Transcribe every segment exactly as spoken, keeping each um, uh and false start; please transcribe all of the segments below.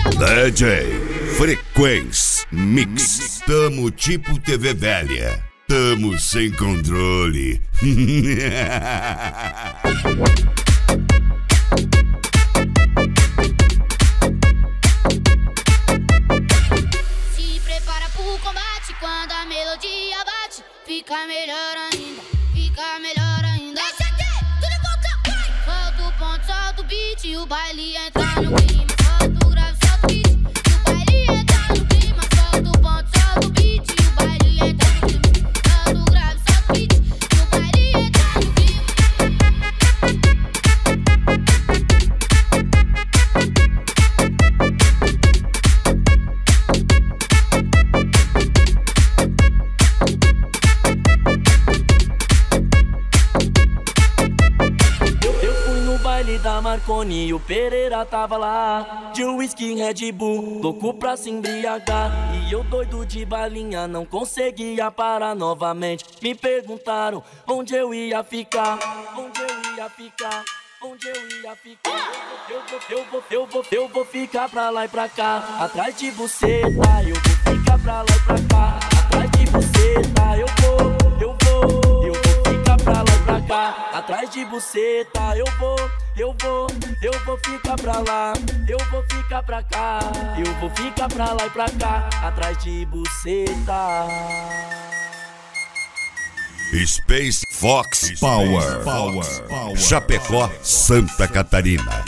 D J Frequência Mix. Tamo tipo T V velha. Tamo sem controle. Se prepara pro combate, quando a melodia bate, fica melhor ainda, fica melhor ainda. Esse aqui, tudo de volta, vai! Solta o ponto, solta o beat, e o baile entra no clima. Solta o grave, solta o beat, e o baile entra no clima. Solta o ponto, solta o beat, e o baile entra no clima. Solta o grave, solta o beat, e o baile entra no clima. Da Marconi e o Pereira tava lá, de whisky Red Bull, louco pra se embriagar. E eu doido de balinha, não conseguia parar novamente. Me perguntaram onde eu ia ficar, onde eu ia ficar, onde eu ia ficar. Eu vou, eu vou, eu vou, eu vou ficar pra lá e pra cá, atrás de buceta. Eu vou ficar pra lá e pra cá, atrás de buceta. Eu vou, eu vou, eu vou ficar pra lá e pra cá, atrás de buceta. Eu vou, eu vou, eu vou ficar pra lá, eu vou ficar pra cá, eu vou ficar pra lá e pra cá, atrás de buceta. Space Fox Space Power, Power, Power. Chapecó, Santa Catarina.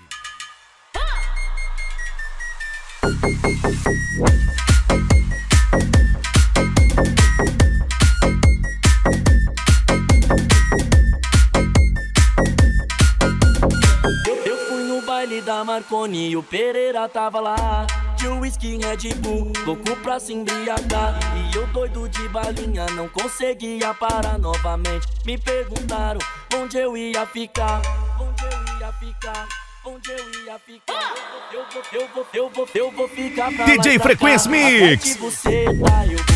Da Marconi e o Pereira tava lá, de whisky Red Bull, louco pra se embriagar. E eu doido de balinha, não conseguia parar novamente. Me perguntaram onde eu ia ficar, onde eu ia ficar, onde eu ia ficar. Eu vou, eu vou, eu vou, eu vou ficar pra D J Frequência Mix. Buceta, eu